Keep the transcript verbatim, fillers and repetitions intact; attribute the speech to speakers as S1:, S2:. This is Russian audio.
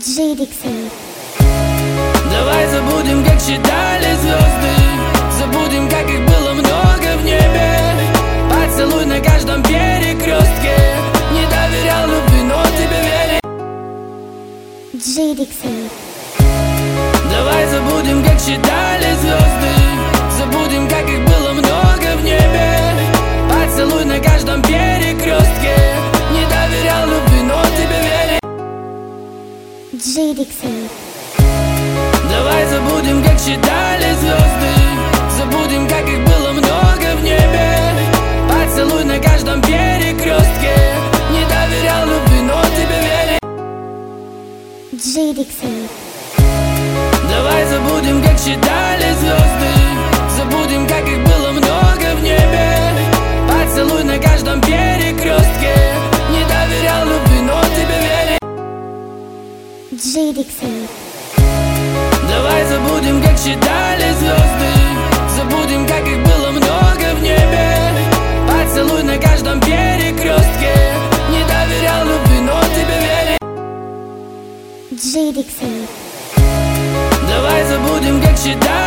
S1: диджей Dixon.
S2: Давай забудем, как считали звезды, забудем, как их было много в небе. Поцелуй на каждом перекрестке. Не доверял любви, но тебе верю.
S1: диджей Dixon.
S2: Давай забудем, как считали звезды, забудем, как их было много в небе. Поцелуй на каждом перекрестке. Не доверял любви, но тебе верю.
S1: диджей Dixon.
S2: Давай забудем, как считали звезды, забудем, как их было много в небе. Поцелуй на каждом перекрестке. Не доверял любви, но тебе верю.
S1: диджей Dixon.
S2: Давай забудем, как считали звезды, забудем, как их было много в небе. Поцелуй на каждом перекрестке. Не доверял любви, но тебе верю.
S1: диджей Dixon.
S2: Давай забудем, как считали звезды, забудем, как их было много в небе. Поцелуй на каждом перекрестке. Не доверял любви, но тебе верю.
S1: диджей Dixon.
S2: Давай забудем, как считали